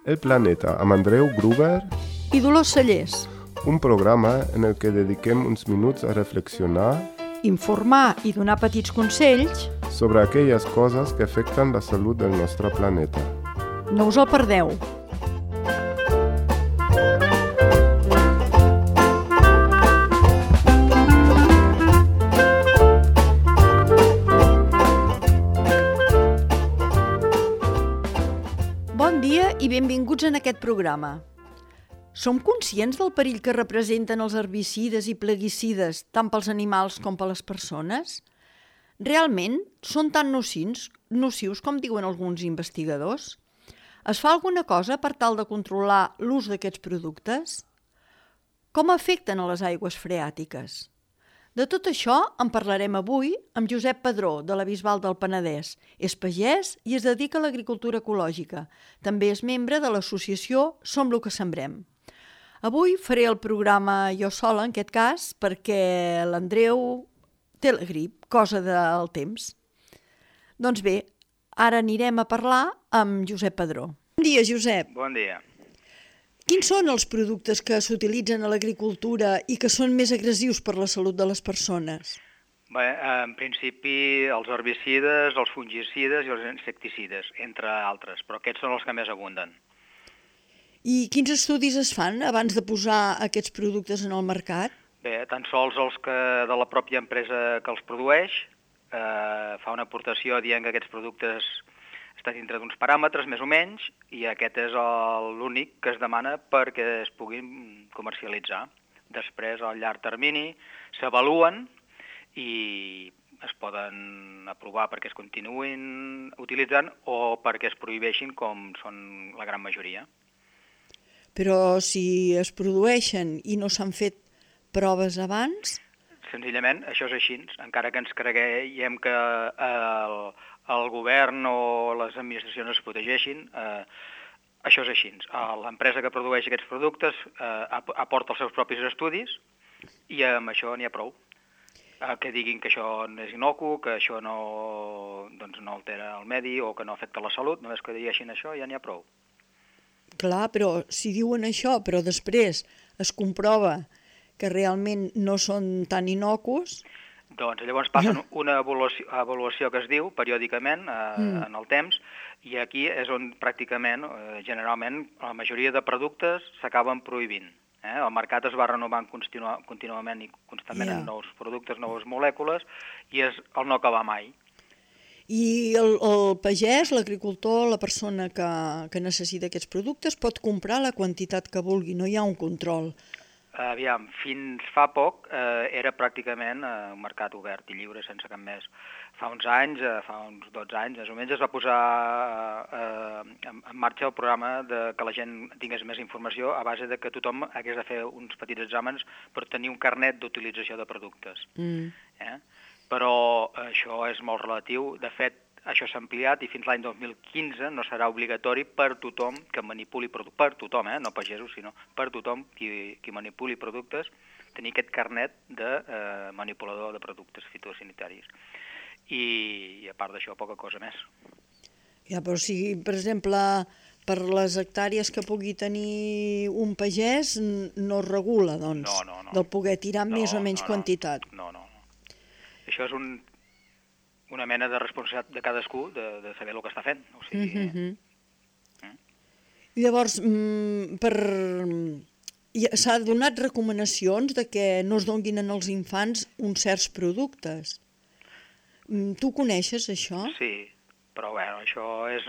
El Planeta amb Andreu Gruber i Dolors Cellers. Un programa en el que dediquem uns minuts a reflexionar, informar i donar petits consells sobre aquelles coses que afecten la salut del nostre planeta. No us el perdeu. Bon dia i benvinguts en aquest programa. Som conscients del perill que representen els herbicides i plaguicides tant pels animals com per les persones? Realment són tan nocius com diuen alguns investigadors? Es fa alguna cosa per tal de controlar l'ús d'aquests productes? Com afecten a les aigües freàtiques? De tot això en parlarem avui amb Josep Padró, de la Bisbal del Penedès. És pagès i es dedica a l'agricultura ecològica. També és membre de l'associació Som lo que sembrem. Avui faré el programa jo sola, en aquest cas, perquè l'Andreu té la grip, cosa del temps. Doncs bé, ara anirem a parlar amb Josep Padró. Bon dia, Josep. Bon dia. Quins són els productes que s'utilitzen a l'agricultura i que són més agressius per la salut de les persones? Bé, en principi els herbicides, els fungicides i els insecticides, entre altres, però aquests són els que més abunden. I quins estudis es fan abans de posar aquests productes en el mercat? Bé, tan sols els que de la pròpia empresa que els produeix fa una aportació dient que aquests productes estan dintre d'uns paràmetres més o menys i aquest és l'únic que es demana perquè es puguin comercialitzar. Després, al llarg termini, s'avaluen i es poden aprovar perquè es continuïn utilitzant o perquè es prohibeixin com són la gran majoria. Però si es produeixen i no s'han fet proves abans? Senzillament, això és així. Encara que ens creguem que el govern o les administracions es protegeixin, això és així. L'empresa que produeix aquests productes aporta els seus propis estudis i amb això n'hi ha prou. Que diguin que això és inocu, que això no altera el medi o que no afecta la salut, només que diguessin això ja n'hi ha prou. Clar, però si diuen això, però després es comprova que realment no són tan innocus... Doncs llavors passen una avaluació que es diu periòdicament en el temps i aquí és on pràcticament, generalment, la majoria de productes s'acaben prohibint. El mercat es va renovant contínuament i constantment amb nous productes, noves molècules i és el no acabar mai. I el pagès, l'agricultor, la persona que necessita aquests productes pot comprar la quantitat que vulgui, no hi ha un control. Aviam, fins fa poc era pràcticament un mercat obert i lliure sense cap més. Fa uns anys, fa uns 12 anys, més o menys, es va posar en marxa el programa que la gent tingués més informació a base de que tothom hagués de fer uns petits exàmens per tenir un carnet d'utilització de productes. Però això és molt relatiu. De fet, això s'ha ampliat i fins l'any 2015 no serà obligatori per tothom que manipuli productes, per tothom, no pagesos, sinó per tothom qui manipuli productes, tenir aquest carnet de manipulador de productes fitosanitaris. I a part d'això, poca cosa més. Ja, però si, per exemple, per les hectàrees que pugui tenir un pagès no es regula, doncs, del poder tirar més o menys quantitat. No. Això és una mena de responsabilitat de cadascú de saber el que està fent. O sigui, Llavors, s'ha donat recomanacions de que no es donguin als infants uns certs productes. Tu coneixes això? Sí, però bueno, això és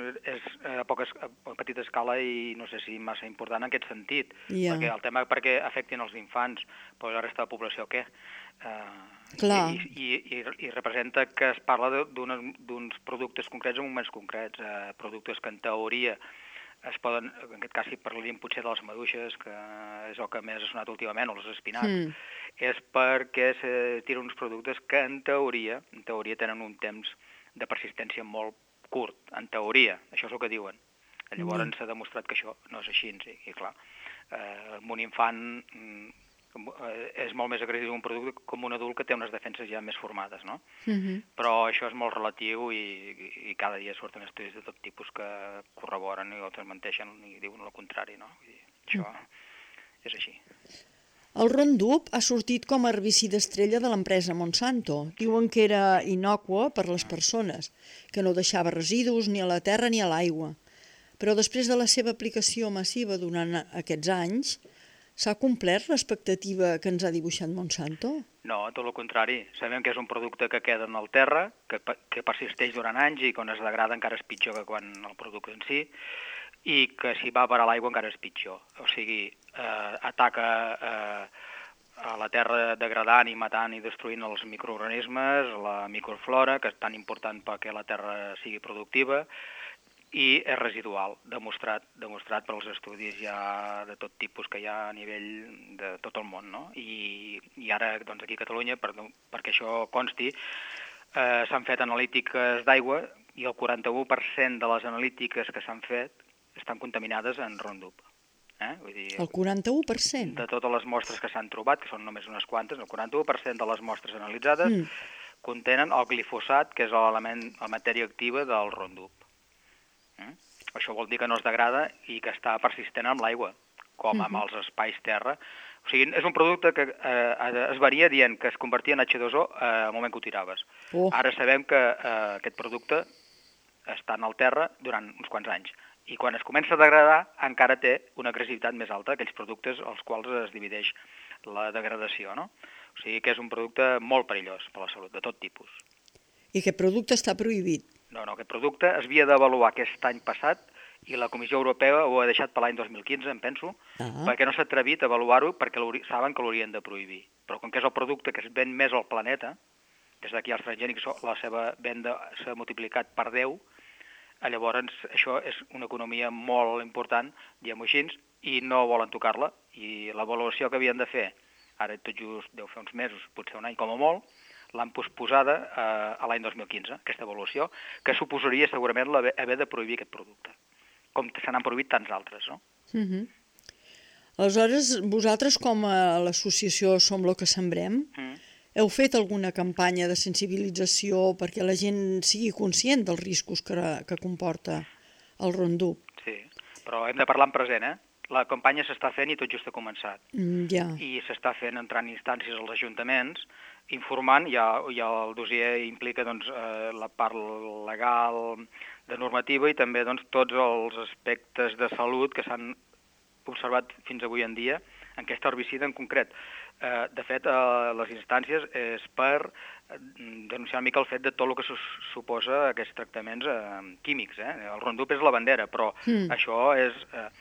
a petita escala i no sé si massa important en aquest sentit. Perquè el tema perquè afectin els infants, però la resta de la població què? Clar. I representa que es parla d'uns productes concrets en moments concrets, productes que en teoria es poden, en aquest cas si parlaríem potser de les maduixes, que és el que més ha sonat últimament, o els espinacs, és perquè se tiren uns productes que en teoria tenen un temps de persistència molt curt, en teoria, això és el que diuen. Llavors s'ha demostrat que això no és així, i clar, amb un infant és molt més agressiu un producte com un adult que té unes defenses ciències ja més formades, no? Però això és molt relatiu i cada dia surten estudis de tot tipus que corroboren i o desmenteixen i diuen el contrari, no? Vull dir, això és així. El Roundup ha sortit com a herbicida estrella de l'empresa Monsanto. Diuen que era innocue per les persones, que no deixava residus ni a la terra ni a l'aigua. Però després de la seva aplicació massiva durant aquests anys, s'ha complert l'expectativa que ens ha dibuixat Monsanto? No, tot el contrari. Sabem que és un producte que queda en el terra, que persisteix durant anys i quan es degrada encara és pitjor que quan el producte en si, i que si va per a l'aigua encara és pitjor. O sigui, ataca a la terra degradant i matant i destruint els microorganismes, la microflora, que és tan important perquè la terra sigui productiva, i és residual, demostrat per als estudis ja de tot tipus que hi ha a nivell de tot el món, no? I ara, doncs, aquí a Catalunya, perquè això consti, s'han fet analítiques d'aigua i el 41% de les analítiques que s'han fet estan contaminades en Roundup. Vull dir, el 41%? De totes les mostres que s'han trobat, que són només unes quantes, el 41% de les mostres analitzades contenen el glifosat, que és l'element, la matèria activa del Roundup. Això vol dir que no es degrada i que està persistent amb l'aigua, com amb els espais terra. O sigui, és un producte que es varia dient que es convertia en H2O al moment que ho tiraves. Ara sabem que aquest producte està en el terra durant uns quants anys. I quan es comença a degradar encara té una agressivitat més alta, aquells productes als quals es divideix la degradació, no? O sigui que és un producte molt perillós per a la salut, de tot tipus. I aquest producte està prohibit? No, aquest producte es havia d'avaluar aquest any passat i la Comissió Europea ho ha deixat per l'any 2015, em penso, perquè no s'ha atrevit a avaluar-ho perquè saben que l'haurien de prohibir. Però com que és el producte que es ven més al planeta, des d'aquí als transgènics la seva venda s'ha multiplicat per 10, llavors això és una economia molt important, diguem-ho així, i no volen tocar-la. I l'avaluació que havien de fer, ara tot just deu fer uns mesos, potser un any com a molt, l'han posposada a l'any 2015, aquesta avaluació, que suposaria segurament haver de prohibir aquest producte, com se n'han prohibit tants altres, no? Aleshores, vosaltres com a l'associació Som lo que sembrem, heu fet alguna campanya de sensibilització perquè la gent sigui conscient dels riscos que comporta el Roundup? Sí, però hem de parlar en present, La campanya s'està fent i tot just ha començat. I s'està fent entrant instàncies als ajuntaments, informant, ja el dossier implica doncs, la part legal de normativa i també doncs, tots els aspectes de salut que s'han observat fins avui en dia en aquest herbicida en concret. De fet, les instàncies és per denunciar una mica el fet de tot el que suposa aquests tractaments químics. El Roundup és la bandera, però això és...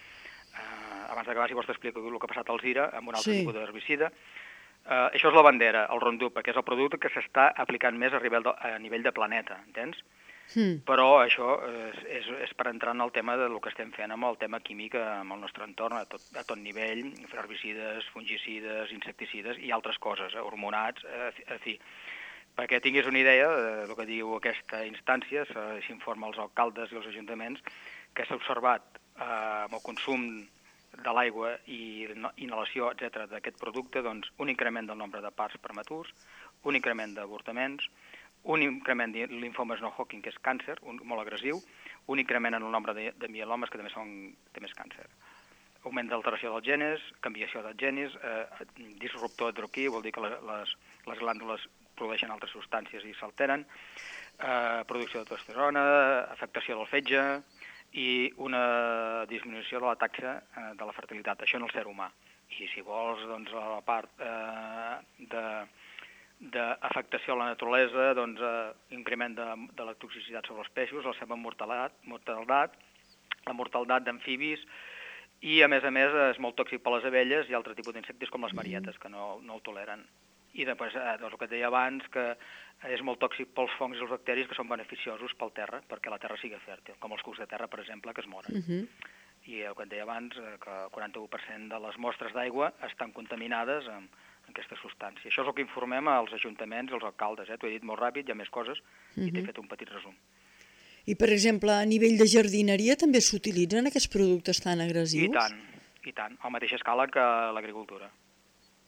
abans d'acabar, si vols t'explico el que ha passat al Zira amb un altre tipus d'herbicida. Això és la bandera, el Roundup, que és el producte que s'està aplicant més a nivell de planeta, entens? Però això és per entrar en el tema del que estem fent amb el tema químic amb el nostre entorn, a tot nivell, herbicides, fungicides, insecticides i altres coses, hormonats, en fi. Perquè tinguis una idea del que diu aquesta instància, s'informa als alcaldes i als ajuntaments que s'ha observat amb el consum de l'aigua i inhalació, etc., d'aquest producte, doncs, un increment del nombre de parts prematurs, un increment d'avortaments, un increment de linfomes no Hodgkin, que és càncer, molt agressiu, un increment en el nombre de mielomes, que també és càncer. Augment d'alteració dels genes, canviació dels genes, disruptor endocriní, vol dir que les glàndules produeixen altres substàncies i s'alteren, producció de testosterona, afectació del fetge, i una disminució de la taxa de la fertilitat, això en el ser humà. I si vols, doncs, a la part d'afectació a la naturalesa, doncs, increment de la toxicitat sobre els peixos, la seva mortalitat, la mortalitat d'amfibis, i a més és molt tòxic per les abelles i altres tipus d'insectes com les marietes, que no el toleren. I després, el que et deia abans, que és molt tòxic pels fongs i els bacteris que són beneficiosos pel terra, perquè la terra sigui fèrtil, com els cucs de terra, per exemple, que es moren. I el que et deia abans, que el 41% de les mostres d'aigua estan contaminades amb aquesta substància. Això és el que informem als ajuntaments i als alcaldes. T'ho he dit molt ràpid, hi ha més coses, i t'he fet un petit resum. I, per exemple, a nivell de jardineria també s'utilitzen aquests productes tan agressius? I tant, a la mateixa escala que l'agricultura.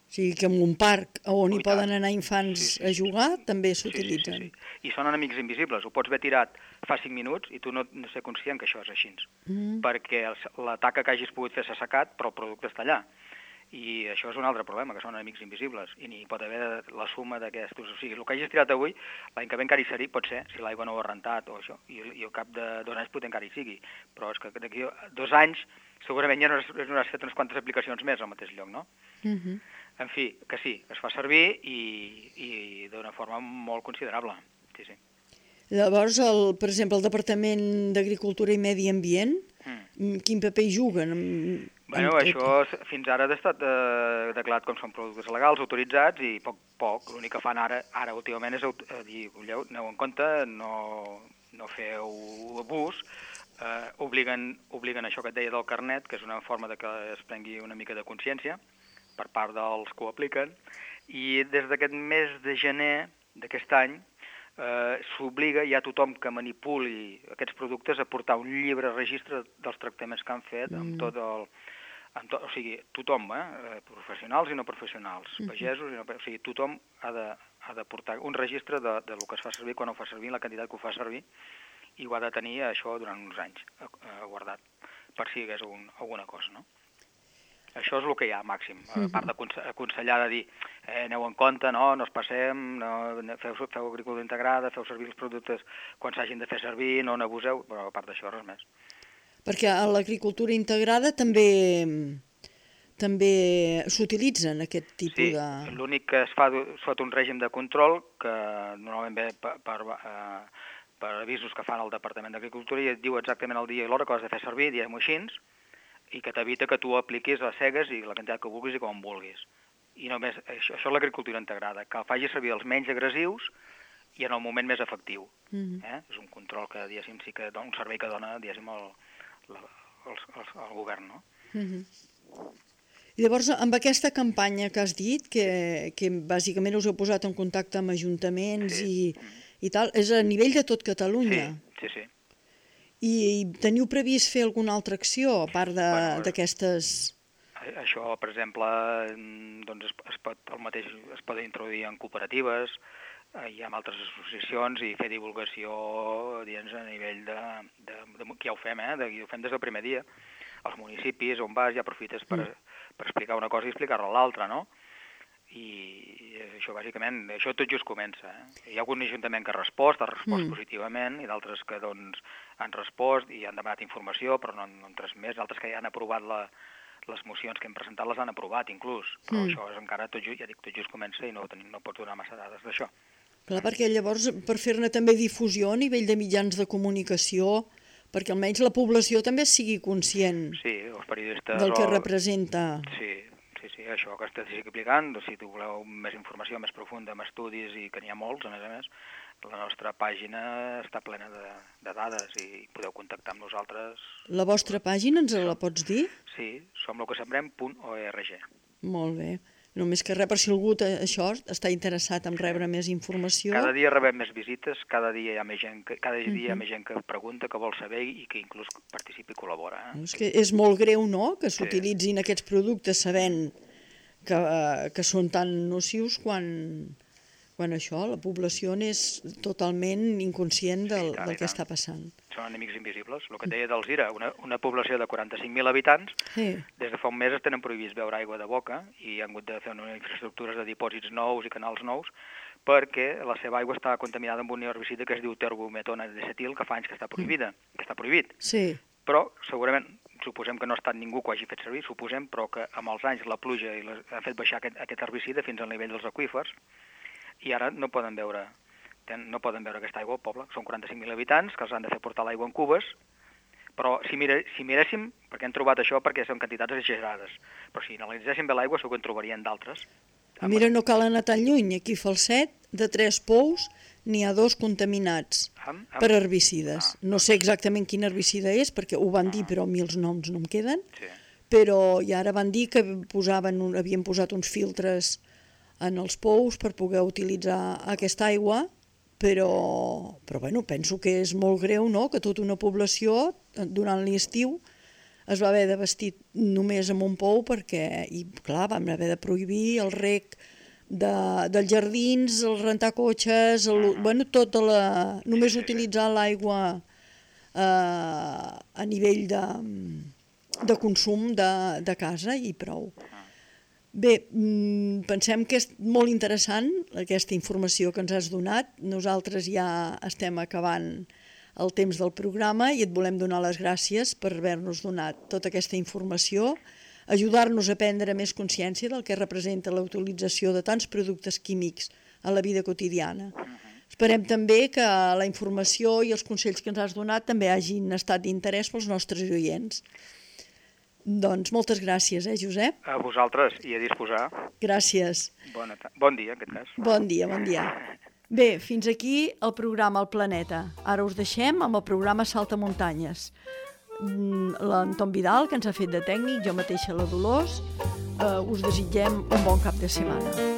O sigui que en un parc on hi I poden tant. anar infants a jugar també s'utilitzen. Sí. I són enemics invisibles. Ho pots haver tirat fa 5 minuts i tu no ser conscient que això és així. Perquè la taca que hagis pogut fer s'ha assecat, però el producte està allà. I això és un altre problema, que són enemics invisibles. I n'hi pot haver la suma d'aquestos. O sigui, el que hagis tirat avui, l'any que ve encara hi serà, pot ser, si l'aigua no ho ha rentat o això. I al cap de 2 anys potser encara hi sigui. Però és que d'aquí 2 anys segurament ja no has fet unes quantes aplicacions més al mateix lloc, no? En fi, que sí, es fa servir i d'una forma molt considerable. Sí. Llavors, per exemple, el Departament d'Agricultura i Medi Ambient, quin paper hi juguen? Bueno, això fins ara ha estat declarat com són productes legals, autoritzats, i poc. L'únic que fan ara últimament és dir, aneu en compte, no feu abús, obliguen això que et deia del carnet, que és una forma de que es prengui una mica de consciència per part dels que ho apliquen, i des d'aquest mes de gener d'aquest any s'obliga ja tothom que manipuli aquests productes a portar un llibre registre dels tractaments que han fet amb tot el... o sigui, tothom, professionals i no professionals, pagesos i no... O sigui, tothom ha de portar un registre del que es fa servir, quan ho fa servir, la quantitat que ho fa servir, i ho ha de tenir això durant uns anys guardat, per si hi hagués alguna cosa, no? Això és el que hi ha, màxim. A part d'aconsellar de dir, aneu en compte, no es passem, feu agricultura integrada, feu servir els productes quan s'hagin de fer servir, no n'abuseu, però a part d'això, res més. Perquè a l'agricultura integrada també s'utilitzen aquest tipus de... Sí, l'únic que es fa sota un règim de control, que normalment ve per avisos que fan al Departament d'Agricultura, i et diu exactament el dia i l'hora que has de fer servir, diguem-ho així, i que t'evita que tu apliquis les cegues i la quantitat que vulguis i com vulguis. I només això és l'agricultura integrada, que faci servir els menys agressius i en el moment més efectiu. És un control que, diguéssim, sí que un servei que dona, diguéssim, el govern, no? I llavors, amb aquesta campanya que has dit, que bàsicament us heu posat en contacte amb ajuntaments i tal, és a nivell de tot Catalunya? Sí. I teniu previst fer alguna altra acció, a part d'aquestes... Això, per exemple, doncs es pot introduir en cooperatives i en altres associacions i fer divulgació a nivell que ja ho fem, ho fem des del primer dia. Als municipis on vas ja aprofites per explicar una cosa i explicar-la a l'altra, no? I això bàsicament, això tot just comença. Hi ha algun ajuntament que ha respost positivament, i d'altres que doncs han respost i han demanat informació, però no han transmès, altres que ja han aprovat les mocions que hem presentat les han aprovat inclús, però això és encara tot just comença i no pots donar massa dades d'això. Clar, perquè llavors per fer-ne també difusió a nivell de mitjans de comunicació, perquè almenys la població també sigui conscient els periodistes del que representa. Sí, això que estic explicant, si tu voleu més informació més profunda, amb estudis, i que n'hi ha molts, a més, la nostra pàgina està plena de dades i podeu contactar amb nosaltres. La vostra pàgina ens la pots dir? Sí, somloquesembrem.org. Molt bé. Només que res, per si algú està interessat en rebre més informació. Cada dia rebem més visites, cada dia hi ha més gent que pregunta, que vol saber i que inclús participa i col·labora. És que és molt greu, no?, que s'utilitzin aquests productes sabent que són tan nocius quan això, la població n'és totalment inconscient del que està passant. Són enemics invisibles. El que et deia del Zira, una població de 45.000 habitants, des de fa un mes es tenen prohibits beure aigua de boca i han hagut de fer unes infraestructures de dipòsits nous i canals nous perquè la seva aigua està contaminada amb un herbicida que es diu terbometona acetil, que fa anys que està prohibit. Sí. Però segurament, suposem que no ha estat ningú que ho hagi fet servir, però que amb els anys la pluja ha fet baixar aquest herbicida fins al nivell dels aqüífers, i ara no poden beure aquesta aigua al poble. Són 45.000 habitants que els han de fer portar l'aigua en cubes, però si miréssim, perquè hem trobat això perquè són quantitats exagerades, però si analitzéssim bé l'aigua segur que en trobarien d'altres. Mira, no cal anar tan lluny. Aquí a Falset, de 3 pous, n'hi ha 2 contaminats per herbicides. No sé exactament quin herbicida és, perquè ho van dir, però a mi els noms no em queden. Però i ara van dir que havien posat uns filtres en els pous per poder utilitzar aquesta aigua, però bueno, penso que és molt greu, no?, que tota una població, durant l'estiu, es va haver de vestir només amb un pou perquè, i clar, vam haver de prohibir el rec dels jardins, el rentar cotxes, només utilitzar l'aigua a nivell de consum de casa i prou. Bé, pensem que és molt interessant aquesta informació que ens has donat. Nosaltres ja estem acabant el temps del programa i et volem donar les gràcies per haver-nos donat tota aquesta informació, ajudar-nos a prendre més consciència del que representa la utilització de tants productes químics a la vida quotidiana. Esperem també que la informació i els consells que ens has donat també hagin estat d'interès pels nostres oients. Doncs moltes gràcies, Josep? A vosaltres i a disposar. Gràcies. Bon dia, en aquest cas. Bon dia, bon dia. Bé, fins aquí el programa El Planeta. Ara us deixem amb el programa Saltamuntanyes. L'Anton Vidal, que ens ha fet de tècnic, jo mateixa la Dolors, us desitgem un bon cap de setmana.